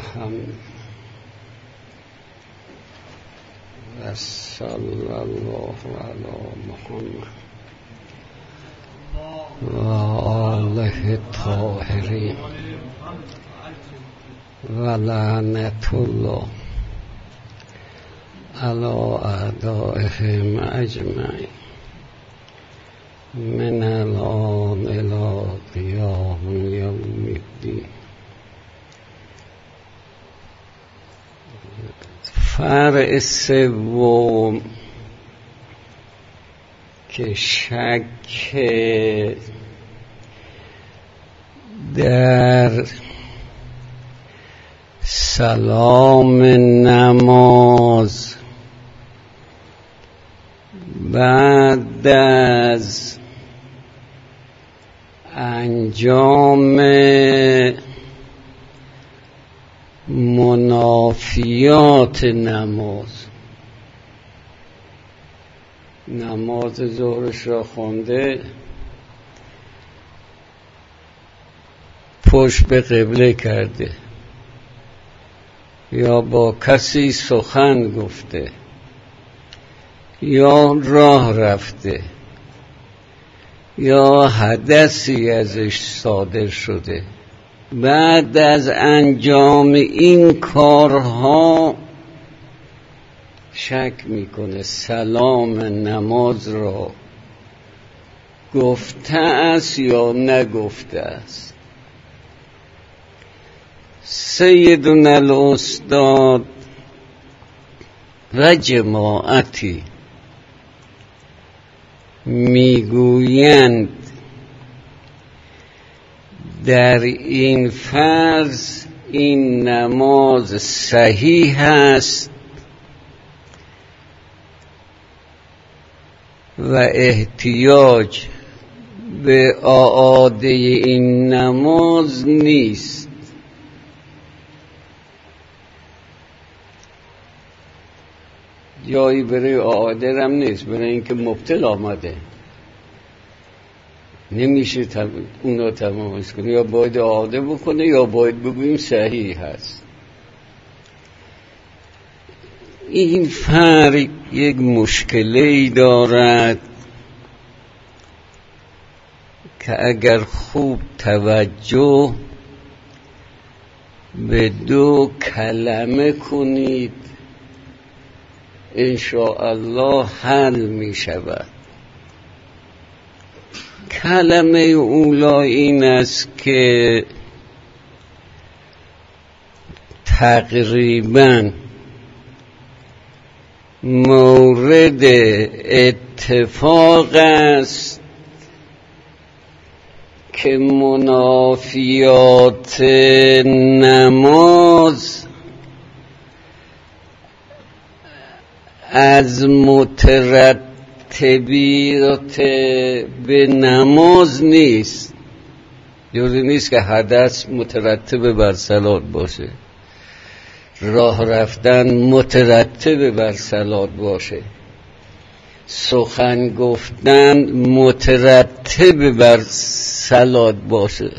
الحمد و صلی الله علی محمد و آله الطاهرین و لعنت الله علی اعدائهم اجمعین من الان الی قیام یوم الدین. فرع سوم که شک در سلام نماز بعد از انجام منافیات نماز ظهرش را خونده، پشت به قبله کرده یا با کسی سخن گفته یا راه رفته یا حدثی ازش صادر شده، بعد از انجام این کارها شک میکنه سلام نماز را گفته است یا نگفته است. سیدنا الاستاد و جماعتی میگویند در این فرض این نماز صحیح است و احتیاج به اعاده این نماز نیست. جایی برای اعاده هم نیست، برای اینکه مبتل آمده نمیشه اونو تمامش کنه، یا باید اعاده بکنه یا باید بگوییم صحیح هست. این فرق یک مشکلی دارد که اگر خوب توجه به دو کلمه کنید انشاءالله حل می شود. کلمه اولا این است که تقریباً مورد اتفاق است که منافیات نماز از مترتبیات به نماز نیست. جوری نیست که حدث مترتب بر صلات باشه، راه رفتن مترتب بر صلات باشه، سخن گفتن مترتب بر صلات باشه.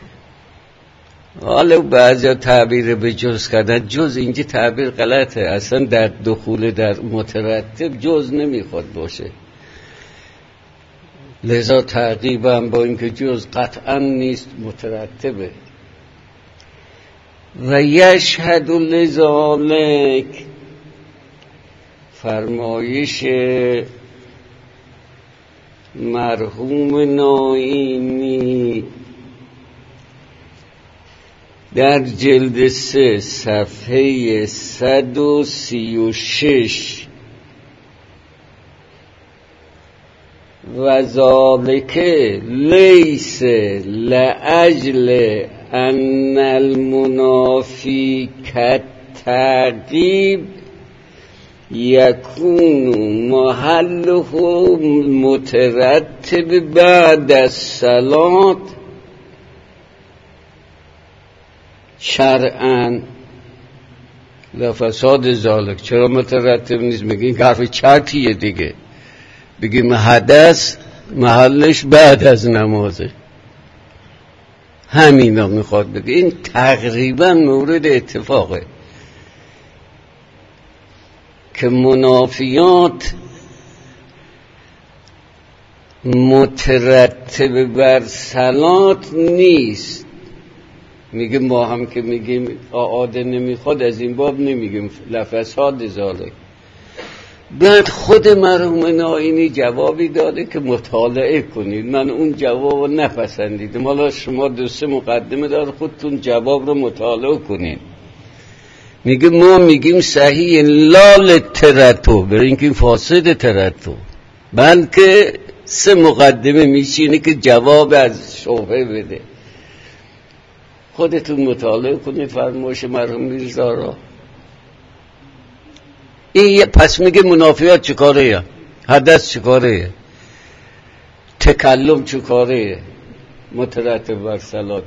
حالا بعضی تعبیر به جز کردن، جز اینجا تعبیر غلطه، اصلا در دخول در مترتب جز نمیخواد باشه، لذا تعقیبا با اینکه جز قطعا نیست مترتبه. و یشهد لذالک فرمایش مرحوم نائینی در جلد 3 صفحه 136 و ذالک لیس لاجل ان المنافی کالتعقیب یکون محله مترتب بعد الصلاة شرعاً لفساد ذالک. چرا مترتب نیست؟ میگین حرف چرتیه دیگه، بگیم حدث محلش بعد از نمازه. همینا میخواد بگه. این تقریبا مورد اتفاقه که منافیات مترتب بر صلات نیست. میگه ما هم که میگیم آده نمیخواد، از این باب نمیگیم لفظات ذالک. بعد خود مرحوم نائینی جوابی داده که مطالعه کنید. من اون جواب رو نپسندیدم. حالا شما 2-3 مقدمه داره، خودتون جواب رو مطالعه کنید. میگه ما میگیم صحیح لال ترتو، برای اینکه این فاسد ترتو، بلکه 3 مقدمه میشینه که جواب از شبهه بده. خودتون مطالعه کنید فرمایش مرحوم میرزا را. این پس میگه منافیات چیکاره؟ حدث چیکاره؟ تکلم چیکاره؟ مترتب بر صلات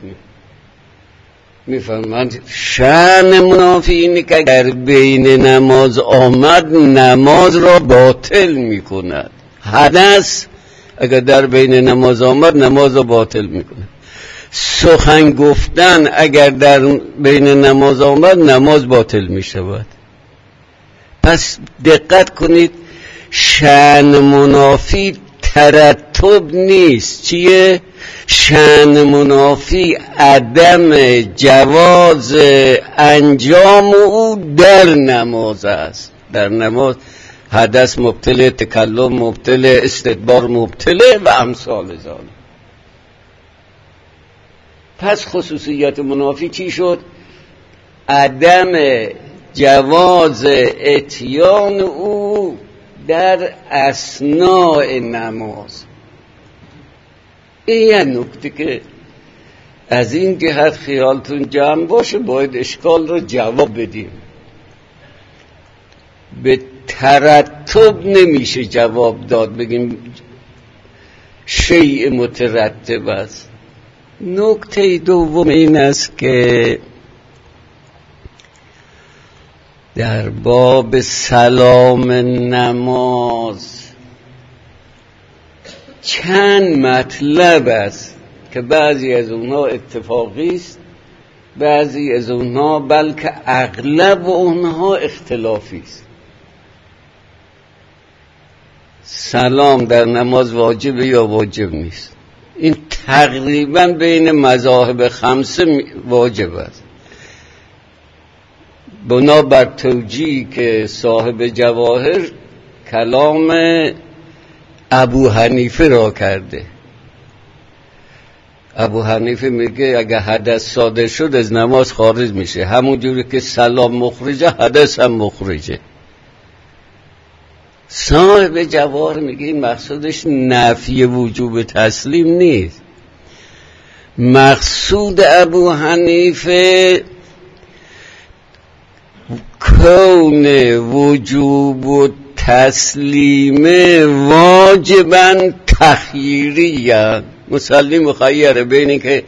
میفهمند. شأن منافی اینه که اگر بین نماز آمد نماز را باطل میکند. حدث اگر در بین نماز آمد نماز را باطل میکند. سخن گفتن اگر در بین نماز آمد نماز باطل میشود. پس دقت کنید، شأن منافی ترتب نیست. چیه؟ شأن منافی عدم جواز انجام او در نماز است. در نماز حدث مبتله، تکلم مبتله، استدبار مبتله و امثال ذالک. پس خصوصیت منافی چی شد؟ عدم جواز اتیان او در اثناء نماز. این یه نکته که از این جهت خیالتون جمع باشه، باید اشکال رو جواب بدیم. به ترتب نمیشه جواب داد بگیم شیء مترتب است. نکته دوم این است که در باب سلام نماز چند مطلب است که بعضی از اونها اتفاقی است، بعضی از اونها بلکه اغلب اونها اختلافی است. سلام در نماز واجبه یا واجب نیست؟ این تقریبا بین مذاهب 5 واجب است. بنابر توجیهی که صاحب جواهر کلام ابو حنیفه را کرده. ابو حنیفه میگه اگه حدث صادر شد از نماز خارج میشه، همون جوری که سلام مخرجه حدث هم مخرجه. صاحب جواهر میگه این مقصودش نفی وجوب تسلیم نیست. مقصود ابو حنیفه کون وجوب و تسلیم واجبا تخییری، مسلم مخیره بین که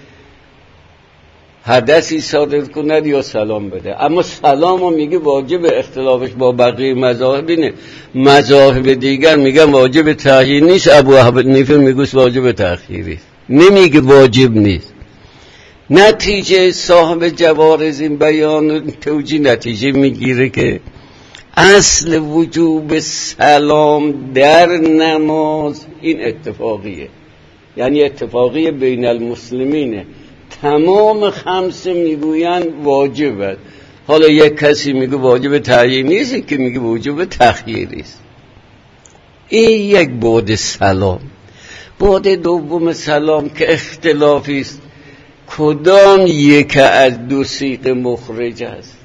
حدثی صادر کند یا سلام بده. اما سلام رو میگه واجب، اختلافش با بقیه مذاهب اینه. مذاهب دیگر میگن واجب تخییر نیست، ابو حنیفه میگه واجب تخییری، نمیگه واجب نیست. نتیجه صاحب جواهر از این بیان توجیه نتیجه میگیره که اصل وجوب سلام در نماز این اتفاقیه، یعنی اتفاقی بین المسلمینه. تمام 5 میگوین واجب است. حالا یک کسی میگه واجب تعیین نیست، که میگه واجب تخییری است. این یک بعد سلام. بعد دوم سلام که اختلافی است، کدام یک از 2 صیغه مخرج است؟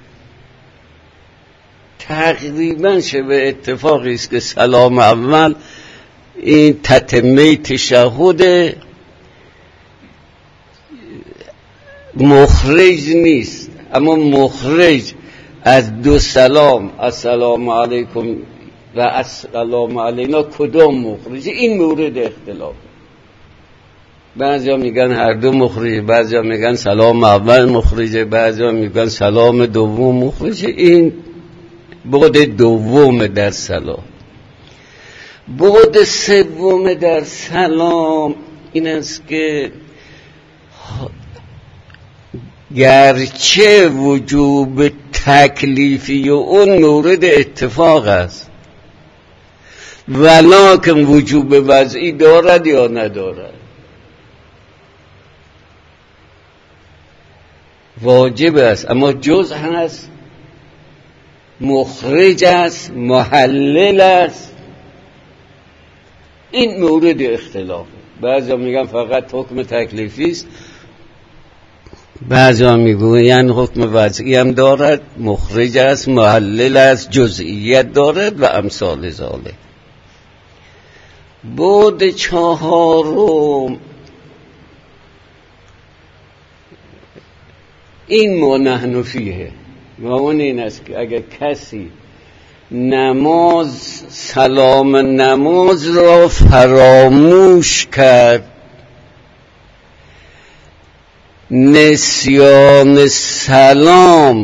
تقریبا شبه اتفاقی است که سلام اول این تتمه تشهد مخرج نیست، اما مخرج از 2 سلام، السلام علیکم و السلام علینا، کدام مخرجه؟ این مورد اختلاف. بعضیا میگن هر 2 مخرجه، بعضیا میگن سلام اول مخرجه، بعضیا میگن سلام دوم مخرجه. این بعد دوم در سلام. بعد سوم در سلام این است که گرچه وجوب تکلیفی اون مورد اتفاق است، ولکن وجوب وضعی دارد یا ندارد؟ واجب است، اما جزء هست، مخرج است، محلل است. این مورد اختلاف. بعضی میگن فقط حکم تکلیفی است، بعضی میگوین حکم وضعی هم دارد، مخرج است، محلل است، جزئیت دارد و امثال ذالک. بعد چهارم این ما نحن فیه و اون این است که اگر کسی نماز، سلام نماز را فراموش کرد، نسیان سلام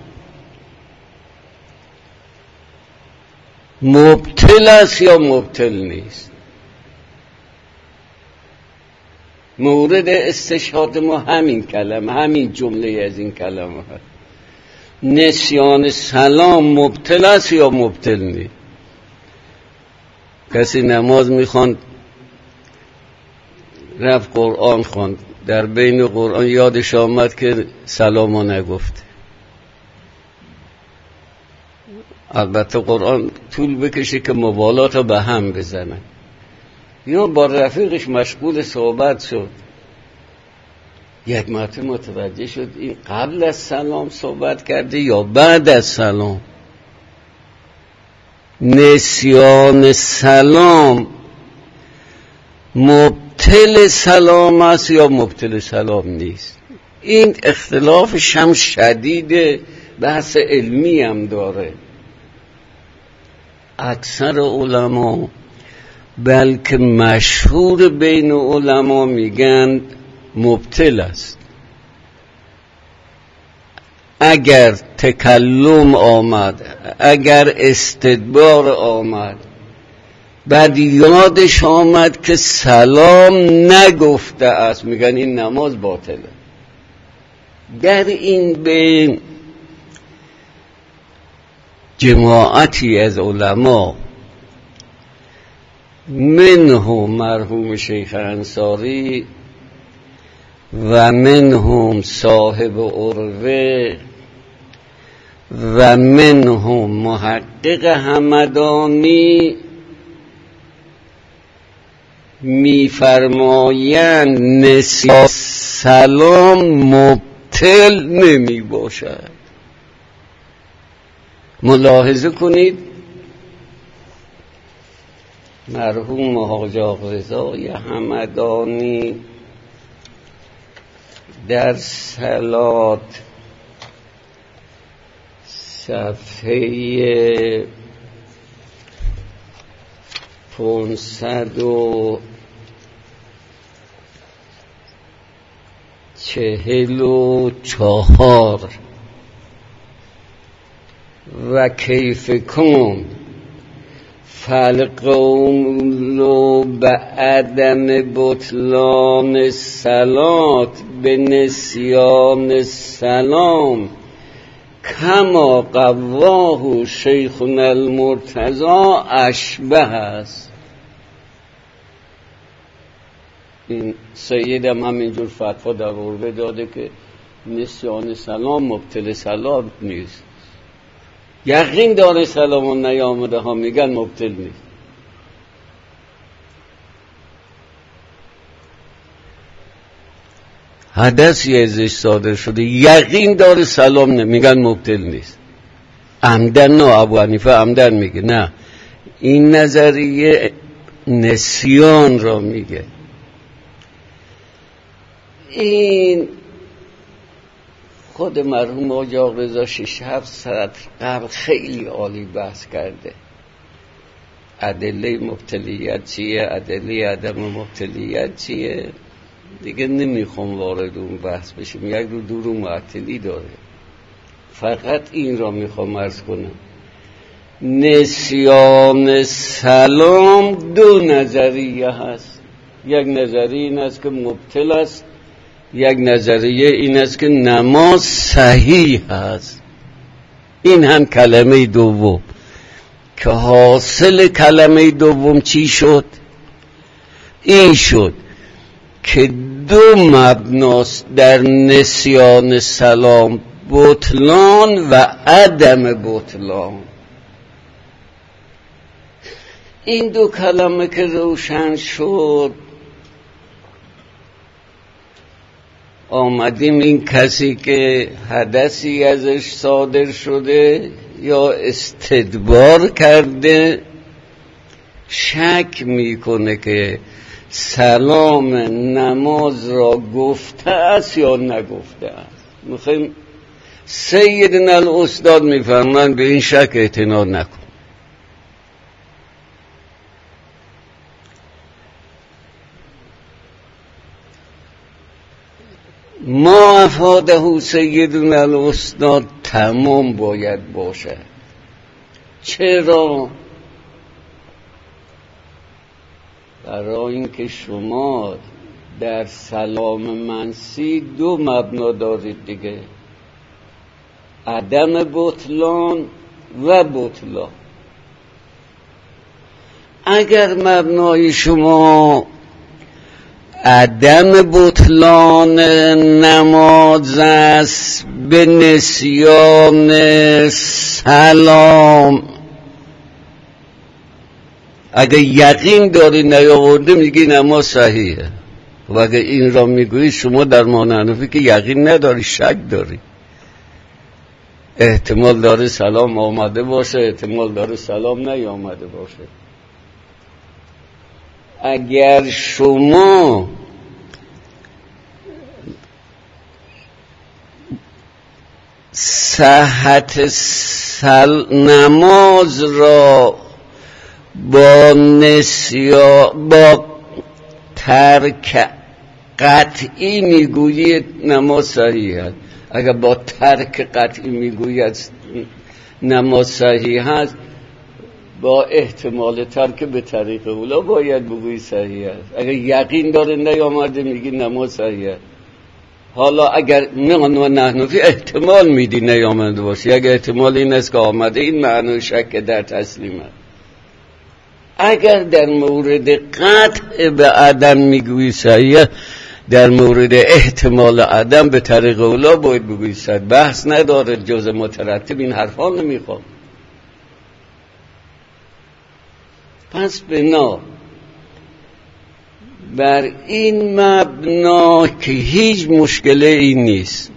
مبطل است یا مبطل نیست؟ مورد استشهاد ما همین کلمه، همین جمله از این کلمه هست. نسیان سلام مبطل است یا مبطل نیست؟ کسی نماز میخواند، رفت قرآن خواند، در بین قرآن یادش آمد که سلامو نگفته. البته قرآن طول بکشه که موالات رو به هم بزنن، یا با رفیقش مشغول صحبت شد، یک مرتبه متوجه شد این قبل از سلام صحبت کرده یا بعد از سلام. نسیان سلام مبطل سلام است یا مبطل سلام نیست؟ این اختلافش هم شدیده، بحث علمی هم داره. اکثر علما بلکه مشهور بین علما میگن مبطل است. اگر تکلم آمد، اگر استدبار آمد، بعد یادش آمد که سلام نگفته است، میگن این نماز باطله. در این بین جماعتی از علما، منهم مرحوم شیخ انصاری و منهم صاحب عروه و منهم محقق همدانی، میفرمایند نسیان سلام مبطل نمی باشد. ملاحظه کنید مرحوم حاج آقا رضای همدانی در صلات صفحه 544 و کیف کن فالقول بعدم بطلان صلات به نسیان السلام کما قواه شیخنا المرتضی اشبه است. این سیدم همینجور فتوا در عروه داده که نسیان سلام مبطل سلام نیست. یقین داره سلامون نیامده ها میگن مبطل نیست. حدثی ازش صادر شده، یقین داره سلام نمیگن مبطل نیست. عمدن نه، ابو حنیفه عمدن میگه نه، این نظریه نسیان را میگه. این خود مرحوم حاج آقا رضا 6-7 ساعت قبل خیلی عالی بحث کرده. ادله مبتلیت چیه، ادله عدم مبتلیت چیه، دیگه نمیخوام وارد اون بحث بشیم، یک رو دور و معطلی داره. فقط این را میخوام عرض کنم، نسیان سلام دو نظریه هست. یک نظریه این است که مبطل است یک نظریه این است که نماز صحیح است. این هم کلمه دوم که حاصل کلمه دوم چی شد؟ این شد که دو مبناست در نسیان سلام، بطلان و عدم بطلان. این دو کلمه که روشن شد، آمدیم این کسی که حدثی ازش صادر شده یا استدبار کرده شک میکنه که سلام نماز را گفته است یا نگفته است. میخوایم سیدنا الاستاد میفرمایند به این شک اعتنا نکن. ما افاده سیدنا الاستاد تمام باید باشه. چرا؟ برای اینکه شما در سلام منسی دو مبنا دارید دیگه، عدم بطلان و بطلان. اگر مبنای شما عدم بطلان نماز است به نسیان سلام، اگر یقین داری نیاورده میگی نماز صحیحه. و اگر این را میگویی شما در معنی حنفی که یقین نداری، شک داری. احتمال داره سلام آمده باشه، احتمال داره سلام نیامده باشه. اگر شما صحت نماز را با با ترک قطعی میگویید نماز صحیح است. اگر با ترک قطعی میگوید نماز صحیح است، با احتمال ترک به طریق اولا باید بگویی صحیح است. اگر یقین داره نیامده میگی نماز صحیح است. حالا اگر نحنفی احتمال میدی نیامده باشه، اگر احتمال این است که آمده، این معنی شک در تسلیم است. اگر در مورد قطع به عدم میگویی صحیح، در مورد احتمال عدم به طریق اولا باید بگویی صحیح. بحث نداره، جز مترتب این حرفا نمیخوام. پس بنا بر این مبنا که هیچ مشکل این نیست،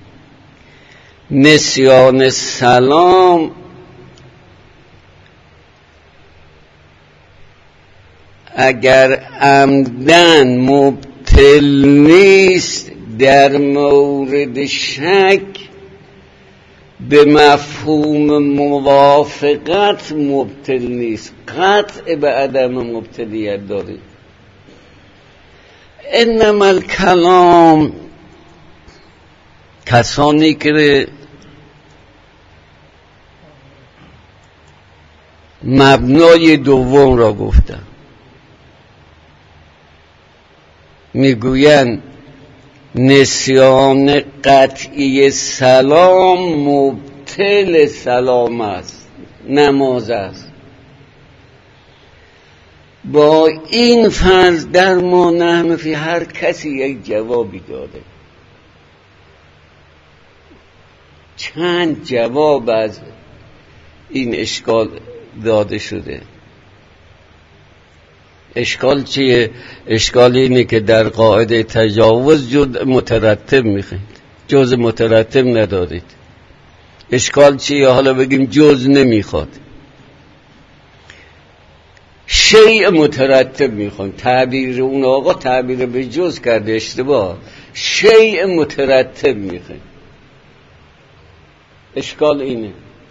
نسیان سلام اگر عمدن مبطل نیست، در مورد شک به مفهوم موافقت مبطل نیست، قطع به عدم مبطلیت دارید. انما الکلام، کسانی که مبنای دوم را گفتن میگویند نسیان قطعی سلام مبطل سلام است، نماز است. با این فرض در ما نحنفی هر کسی یک جوابی داده. چند جواب از این اشکال داده شده. اشکال چیه؟ اشکال اینه که در قاعده تجاوز جز مترتب میخواید، جز مترتب ندارید. اشکال چیه؟ حالا بگیم جز نمیخواد، شیء مترتب میخوایم. تعبیر اون آقا تعبیر به جز کرده، اشتباه. شیء مترتب میخوایم. اشکال اینه.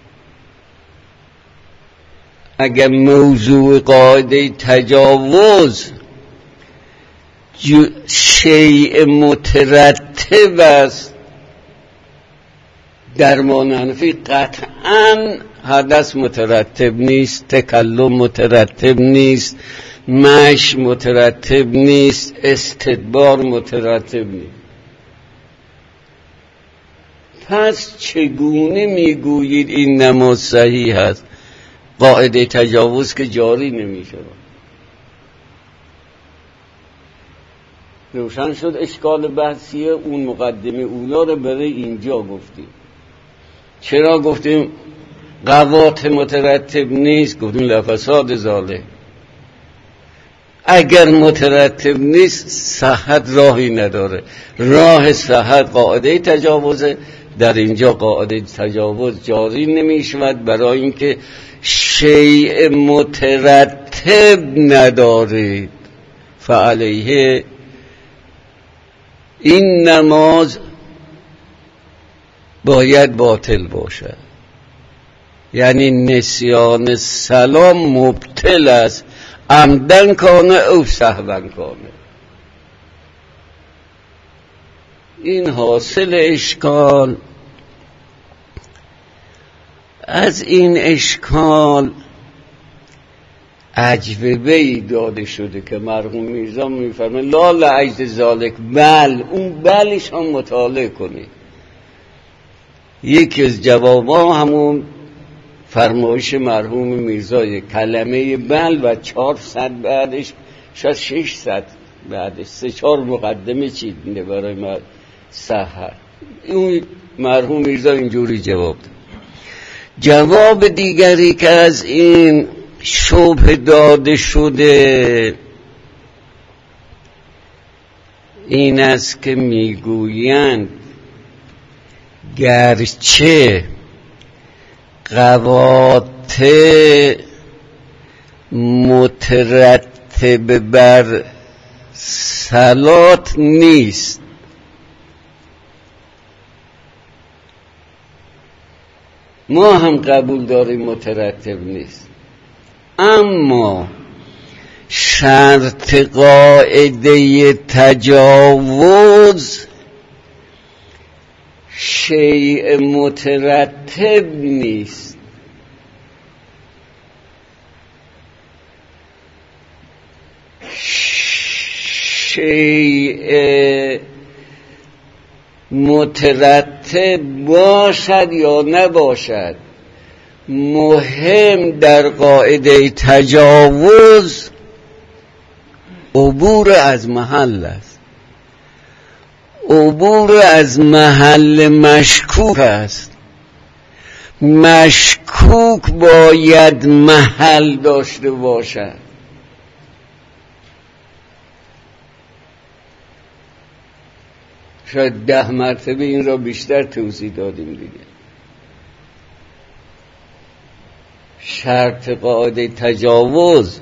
اگر موضوع قاعده تجاوز شیء مترتب است، در معنی حنفی قطعاً حدث مترتب نیست، تکلم مترتب نیست، مشی مترتب نیست، استدبار مترتب نیست. پس چگونه میگویید این نماز صحیح است؟ قاعده تجاوز که جاری نمیشه. روشن شد اشکال بحثیه. اون مقدمه اولا رو برای اینجا گفتیم. چرا گفتیم قوات مترتب نیست؟ گفتیم لفساد ظالم. اگر مترتب نیست صحت راهی نداره. راه صحت قاعده تجاوزه. در اینجا قاعده تجاوز جاری نمی شود برای اینکه شیء مترتب ندارید. فعلیه این نماز باید باطل باشد. یعنی نسیان سلام مبطل است، عمدن کانه او سهون کانه. این حاصل اشکال. از این اشکال اجوبه‌ای داده شده که مرحوم میرزا میفرمه لا لعجز ذالک، بل اون بلش هم مطالعه کنید. یکی از جوابا همون فرمایش مرحوم میرزای کلمه بل و 400 بعدش، شاید 600 بعدش 3-4 مقدمه چیدنه برای سحر. اون مرحوم میرزا اینجوری جواب داد. جواب دیگری که از این شبه داده شده این است که میگویند گرچه قواطع مترتب بر صلات نیست، ما هم قبول داریم مترتب نیست، اما شرط قاعده تجاوز شیء مترتب نیست. شیء مترتب باشد یا نباشد، مهم در قاعده تجاوز عبور از محل است. عبور از محل مشکوک است. مشکوک باید محل داشته باشد. شاید 10 مرتبه این را بیشتر توضیح دادیم دیگه. شرط قاعده تجاوز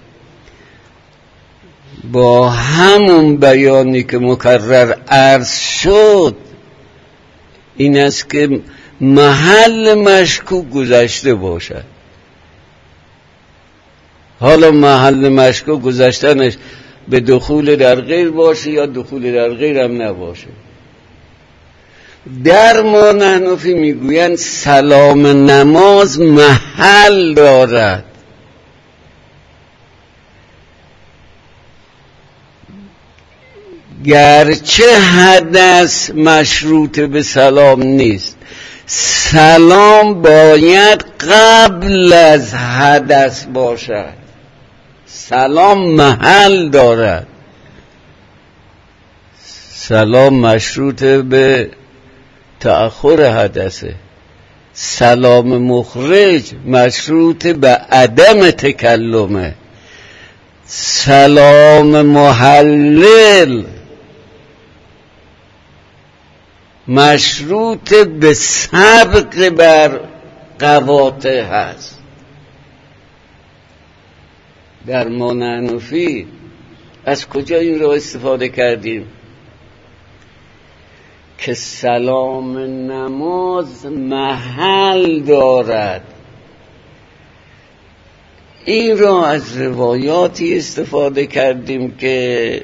با همون بیانی که مکرر عرض شد این است که محل مشکوک گذشته باشد. حالا محل مشکوک گذشتنش به دخول در غیر باشه یا دخول در غیر هم نباشه. در ما نحنفی میگویند سلام نماز محل دارد. گرچه حدث مشروط به سلام نیست، سلام باید قبل از حدث باشد. سلام محل دارد. سلام مشروط به تأخر حدثه. سلام مخرج مشروط به عدم تکلمه. سلام محلل مشروط به سبق بر قواطع هست. در ما نحنفی از کجا این را استفاده کردیم؟ که سلام نماز محل دارد. این را از روایاتی استفاده کردیم که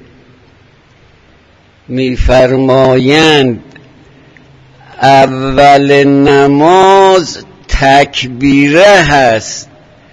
می‌فرمایند اول نماز تکبیره هست،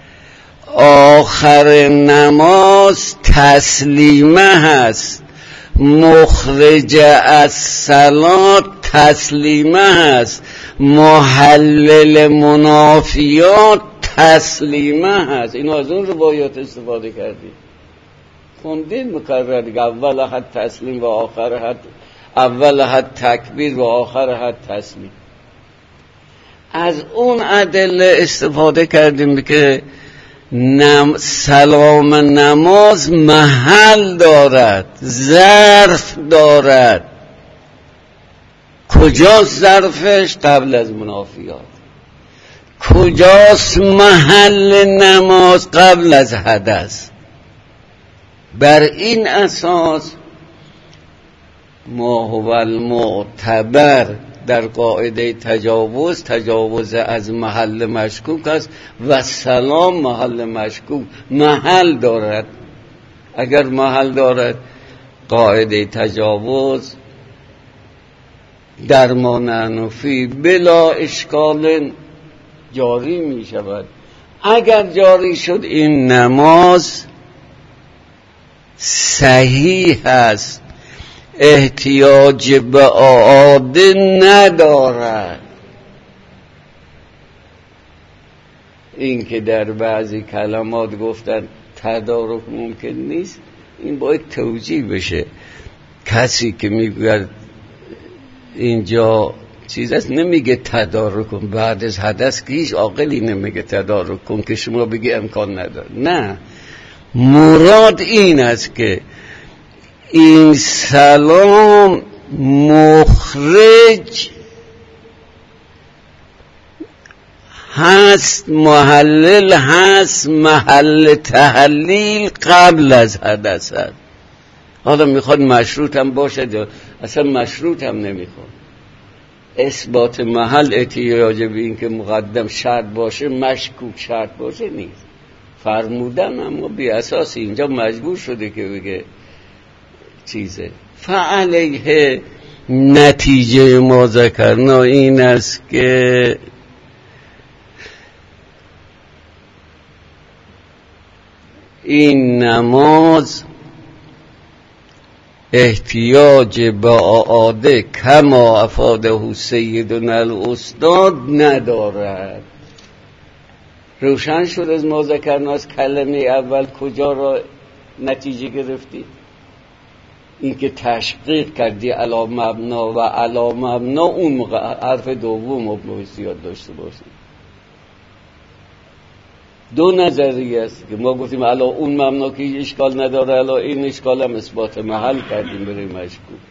آخر نماز تسلیمه هست، مخرج از صلات تسلیمه هست، محلل منافیات تسلیمه هست. اینو از اون روایات استفاده کردیم، خوندین مکرر دیگه. اول حد تسلیم و آخر حد، اول حد تکبیر و آخر حد تسلیم. از اون ادله استفاده کردیم که سلام نماز محل دارد، ظرف دارد. کجاست ظرفش؟ قبل از منافیات. کجاست محل نماز؟ قبل از حدث. بر این اساس ما هو المعتبر در قاعده تجاوز از محل مشکوک است و سلام محل مشکوک محل دارد. اگر محل دارد قاعده تجاوز در ما نحنفی بلا اشکال جاری می شود. اگر جاری شد این نماز صحیح است، احتیاج به اعاده ندارد. این که در بعضی کلمات گفتن تدارک ممکن نیست، این باید توجیه بشه. کسی که میگه اینجا چیز است نمیگه تدارک کن بعد از حدث، که هیچ عاقلی نمیگه تدارک کن که شما بگی امکان نداره. نه، مراد این است که این سلام مخرج هست، محلل هست، محل تحلیل قبل از حدث هست. حالا میخواد مشروط هم باشه، اصلا مشروط هم نمیخواد. اثبات محل احتیاج به این که مقدم شرط باشه، مشکوک شرط باشه نیست. فرمودن اما بی اساس اینجا مجبور شده که بگه چیزه. فعلیه نتیجه ما ذکرنا این است که این نماز احتیاج به اعاده کما افاده سیدنا الاستاد ندارد. روشن شد از ما ذکرنا از کلمه اول کجا را نتیجه گرفتی؟ این که تشقیق کردی علی مبنا و علی مبنا اون حرف دوم و بحثیات داشته باشی. دو نظریه است که ما گفتیم علی اون مبنا که اشکال نداره، علی این اشکال هم اثبات محل کردیم برای مشکوک.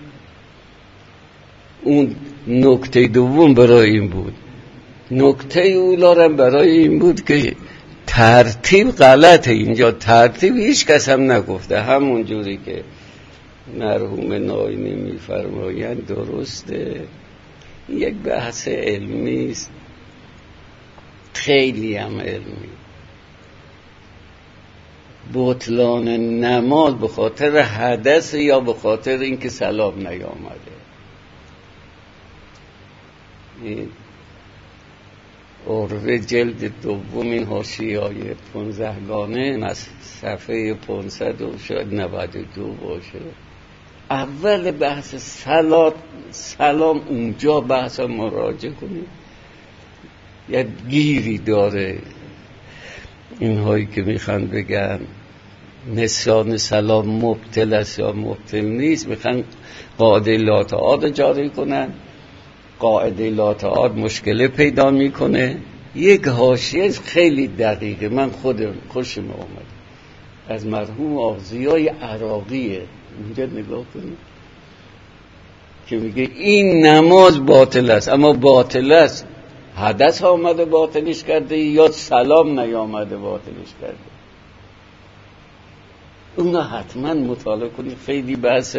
اون نکته دوم برای این بود. نکته اولارم برای این بود که ترتیب غلطه. اینجا ترتیب هیچ کس هم نگفته، همون جوری که مرحوم ناینی میفرمایند درسته. یک بحث علمی است، خیلی هم علمی. بطلان نماز به خاطر حدث یا به خاطر اینکه سلام نیامده. این عرض جلد دوم این حاشیه‌های 15 گانه صفحه 500 و شاید 92 باشه. اول بحث سلام اونجا بحث مراجعه کنید. یه گیری داره اینهایی که میخوان بگن نسیان سلام مبتل است یا مبتل نیست، میخوان قاعده لا تعاد جاری کنن. قاعده لا تعاد مشکل پیدا میکنه. یک حاشیه خیلی دقیقه من خودم خوشم اومد از مرحوم آغضیای عراقیه، اونجا نگاه کنید که میگه این نماز باطل است. اما باطل است حدث آمده باطلش کرده یا سلام نیامده باطلش کرده. اونا حتما مطالعه کنید، خیلی بحث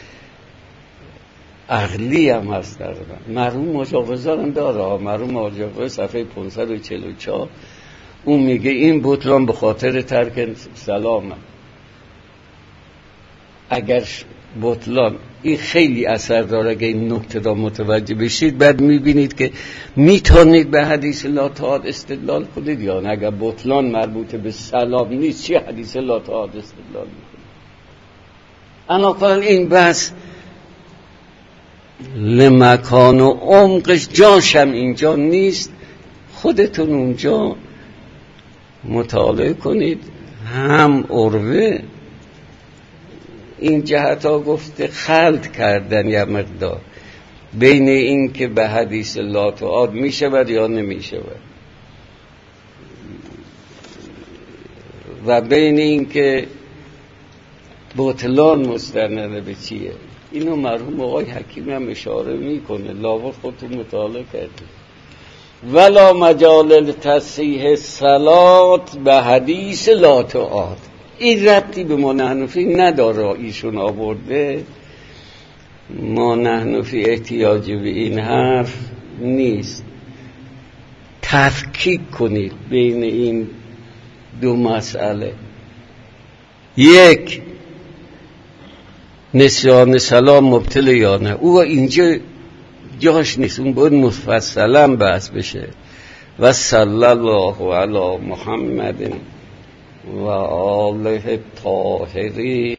عقلی هم هست در مرحوم مجاوزان هم داره. مرحوم مجاوز صفحه 544 اون میگه این بطلان به خاطر ترک سلام. اگر بطلان این خیلی اثر داره، اگه این نکته را متوجه بشید بعد میبینید که میتونید به حدیث لا تعاد استدلال کنید یا نه. اگر بطلان مربوط به سلام نیست چی حدیث لا تعاد استدلال میکنید؟ علاوه این بحث لمکان و عمقش جاشم اینجا نیست، خودتون اونجا مطالعه کنید. هم عروه این جهت ها گفته خلط کردن یه مقدار بین این که به حدیث لات و عاد می شود یا نمی شود و بین این که بطلان مستند به چیه. اینو مرحوم آقای حکیم هم اشاره میکنه، لاور خودتون مطالعه کردید. ولا مجال تصحیح صلات به حدیث لات و عاد. این ربطی به ما نحنفی نداره، ایشون آورده، ما نحنفی احتیاج به این حرف نیست. تفکیک کنید بین این دو مسئله. یک، نسیان سلام مبتل یا نه، او اینجا جاش نیست، اون باید مفصلا بحث بشه. و صلی الله علی محمد و آله الطاهرین.